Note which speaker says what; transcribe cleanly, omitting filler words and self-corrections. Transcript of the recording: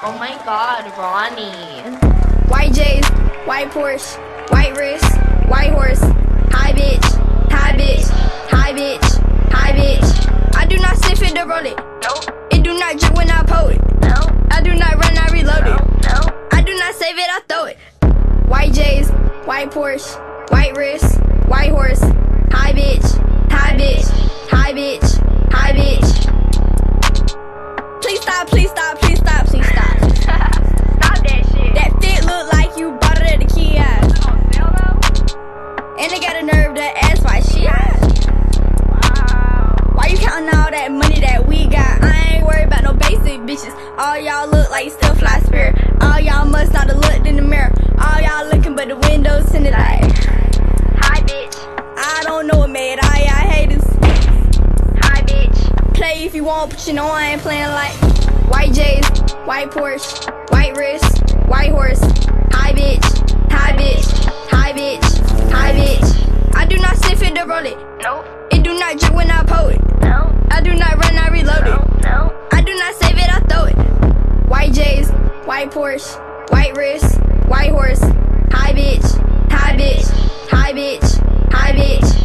Speaker 1: Oh my god, Ronnie.
Speaker 2: White J's, white Porsche, white wrist, white horse. Hi bitch, hi bitch, hi bitch, hi bitch. I do not sniff it to roll it.
Speaker 1: Nope.
Speaker 2: It do not drip when I pull it.
Speaker 1: No.
Speaker 2: I do not run, I reload it.
Speaker 1: No.
Speaker 2: I do not save it, I throw it. White J's, white Porsche, white wrist, white horse. Hi bitch, hi bitch, hi bitch, hi bitch. Please stop, please stop, please stop, please stop.
Speaker 1: Stop that shit.
Speaker 2: That fit look like you bought it at the kiosk. And they got a nerve to ask why she asked.
Speaker 1: Wow.
Speaker 2: Why you counting all that money that we got? I ain't worried about no basic bitches. All y'all look like still fly spirit. All y'all must not have looked in the mirror. All y'all looking but the windows tinted like.
Speaker 1: Hi bitch.
Speaker 2: I don't know what made all y'all haters.
Speaker 1: Hi bitch.
Speaker 2: Play if you want, but you know I ain't playing like. White J's, white Porsche, white wrist, white horse. Hi bitch, hi bitch, hi bitch, hi bitch. I do not sniff it to roll it.
Speaker 1: Nope.
Speaker 2: It do not drip when I pull it.
Speaker 1: No.
Speaker 2: I do not run, I reload it.
Speaker 1: No.
Speaker 2: I do not save it, I throw it. White J's, white Porsche, white wrist, white horse. Hi bitch, hi bitch, hi bitch, hi bitch.